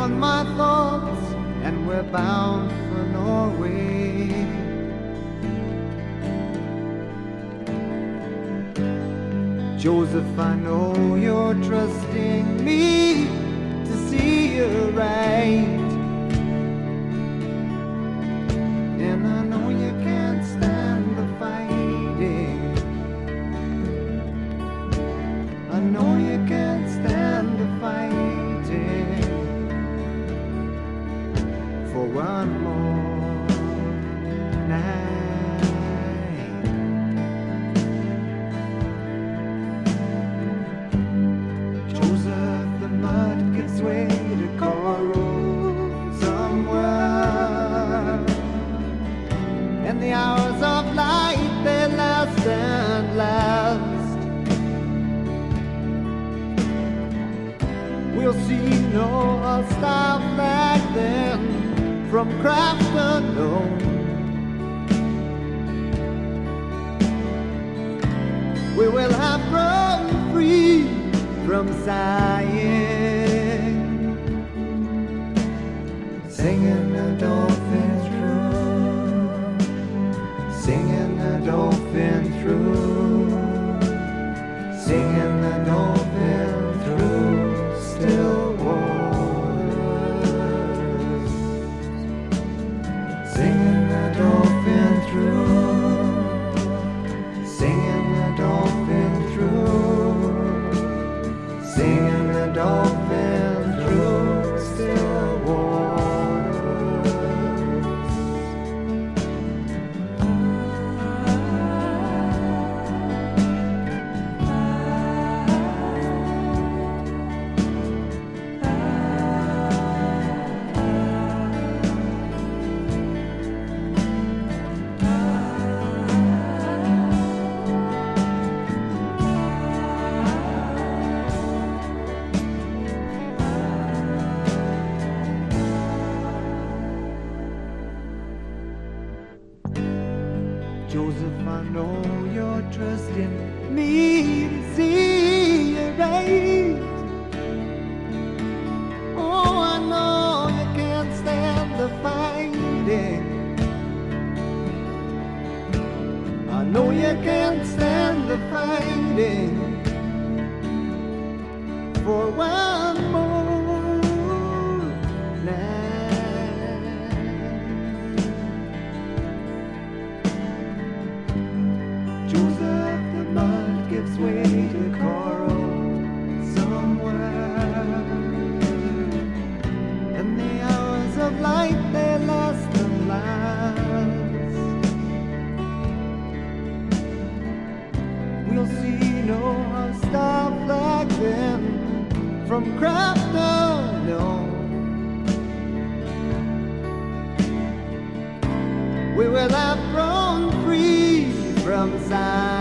on my thoughts, and we're bound for Norway. Joseph, I know you're trusting me to see you right, and I know you can't stand the fighting. I know you can't stand the fighting for one more night. Joseph, the mud gives way to coral somewhere, and the hours of light, they last and last. We'll see no star flag then from craft unknown. We will have grown free from sighing, singing the dolphin through, singing the dolphin through, singing the dolphin through still waters, singing the dolphin through, singing the dolphin through, singing the dolphin through still waters. Joseph, I know you're trusting me to see you right. Oh, I know you can't stand the fighting. I know you can't stand the fighting for one more night. Joseph, the mud gives way to coral somewhere, and the hours of light, they last and last. We'll see no star flag then from craft unknown. We will have grown free from sight.